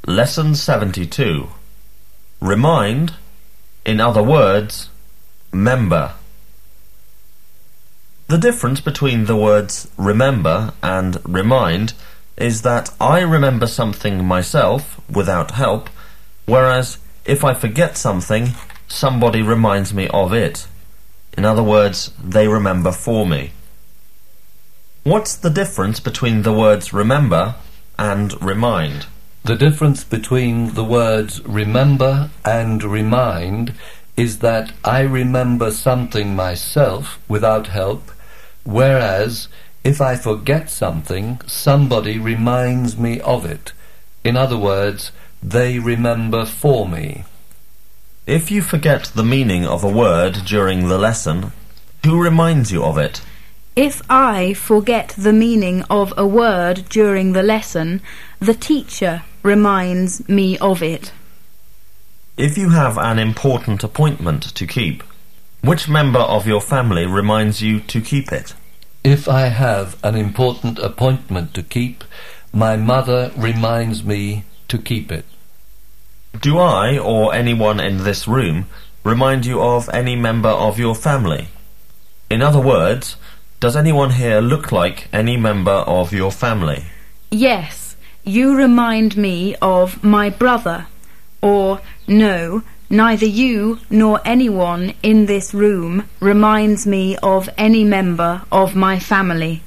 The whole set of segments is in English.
Lesson 72. Remind, in other words, member. The difference between the words remember and remind is that I remember something myself without help, whereas if I forget something, somebody reminds me of it. In other words, they remember for me. What's the difference between the words remember and remind? The difference between the words remember and remind is that I remember something myself without help, whereas if I forget something, somebody reminds me of it. In other words, they remember for me. If you forget the meaning of a word during the lesson, who reminds you of it? If I forget the meaning of a word during the lesson, the teacher reminds me of it. If you have an important appointment to keep, which member of your family reminds you to keep it? If I have an important appointment to keep, my mother reminds me to keep it. Do I, or anyone in this room, remind you of any member of your family? In other words, does anyone here look like any member of your family? Yes, you remind me of my brother. Or, no, neither you nor anyone in this room reminds me of any member of my family.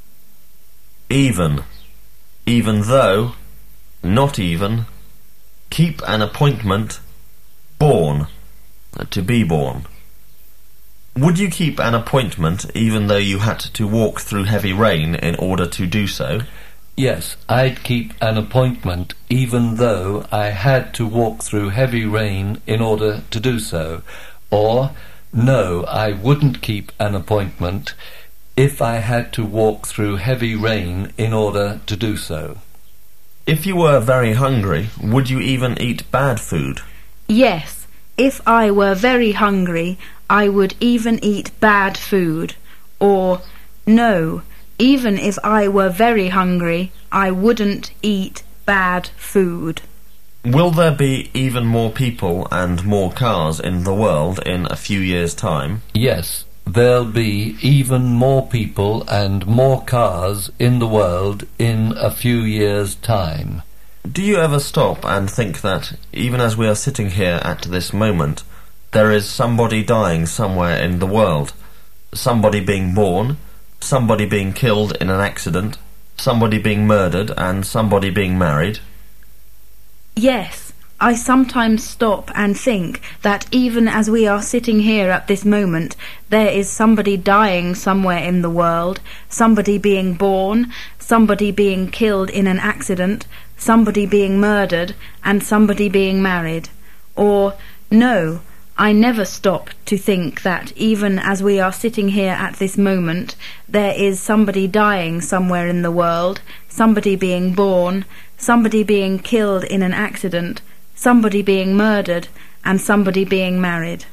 Even though, not even, keep an appointment, born, to be born. Would you keep an appointment even though you had to walk through heavy rain in order to do so? Yes, I'd keep an appointment even though I had to walk through heavy rain in order to do so. Or, no, I wouldn't keep an appointment if I had to walk through heavy rain in order to do so. If you were very hungry, would you even eat bad food? Yes, if I were very hungry, I would even eat bad food. Or, no, even if I were very hungry, I wouldn't eat bad food. Will there be even more people and more cars in the world in a few years' time? Yes, there'll be even more people and more cars in the world in a few years' time. Do you ever stop and think that, even as we are sitting here at this moment, there is somebody dying somewhere in the world? Somebody being born, somebody being killed in an accident, somebody being murdered, and somebody being married? Yes, I sometimes stop and think that even as we are sitting here at this moment, there is somebody dying somewhere in the world, somebody being born, somebody being killed in an accident, somebody being murdered, and somebody being married. Or, no, I never stop to think that even as we are sitting here at this moment, there is somebody dying somewhere in the world, somebody being born, somebody being killed in an accident, somebody being murdered, and somebody being married.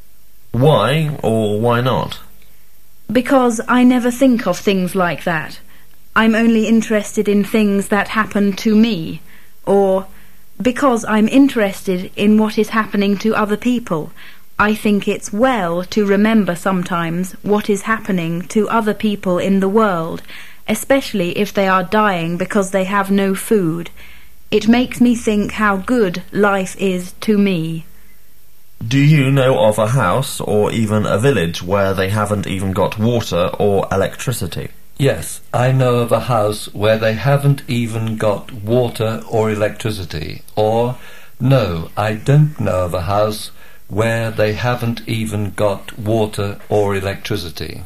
Why or why not? Because I never think of things like that. I'm only interested in things that happen to me. Or, because I'm interested in what is happening to other people, I think it's well to remember sometimes what is happening to other people in the world, especially if they are dying because they have no food. It makes me think how good life is to me. Do you know of a house or even a village where they haven't even got water or electricity? Yes, I know of a house where they haven't even got water or electricity. Or, no, I don't know of a house where they haven't even got water or electricity.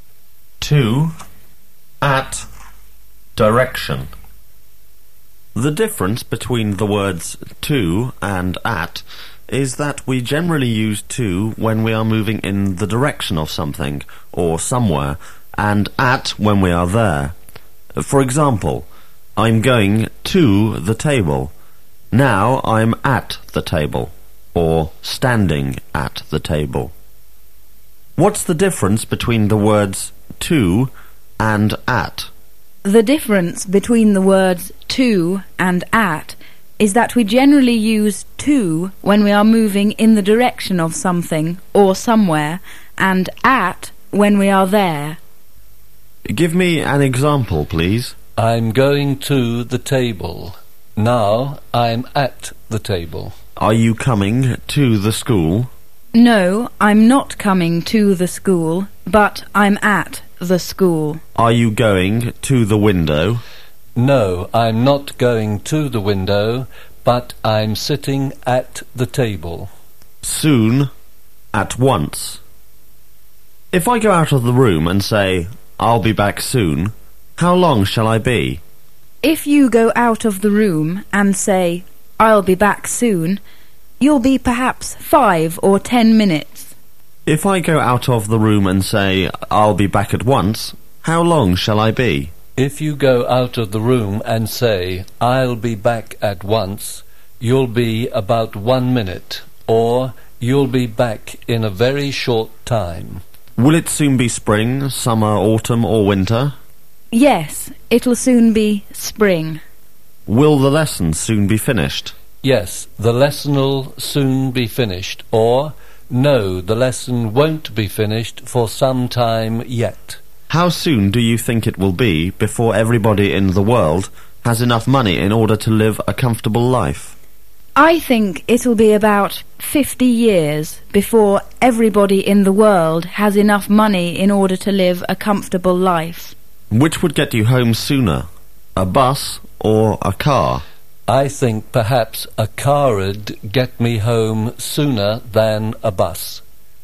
2. At, direction. The difference between the words to and at is that we generally use to when we are moving in the direction of something or somewhere, and at when we are there. For example, I'm going to the table. Now I'm at the table, or standing at the table. What's the difference between the words to and at? The difference between the words to and at is that we generally use to when we are moving in the direction of something or somewhere, and at when we are there. Give me an example, please. I'm going to the table. Now I'm at the table. Are you coming to the school? No, I'm not coming to the school, but I'm at the school. Are you going to the window? No, I'm not going to the window, but I'm sitting at the table. Soon, at once. If I go out of the room and say, I'll be back soon, how long shall I be? If you go out of the room and say, I'll be back soon, you'll be perhaps 5 or 10 minutes. If I go out of the room and say, I'll be back at once, how long shall I be? If you go out of the room and say, I'll be back at once, you'll be about 1 minute, or you'll be back in a very short time. Will it soon be spring, summer, autumn or winter? Yes, it'll soon be spring. Will the lesson soon be finished? Yes, the lesson'll soon be finished, or no, the lesson won't be finished for some time yet. How soon do you think it will be before everybody in the world has enough money in order to live a comfortable life? I think it'll be about 50 years before everybody in the world has enough money in order to live a comfortable life. Which would get you home sooner, a bus or a car? I think perhaps a car'd get me home sooner than a bus.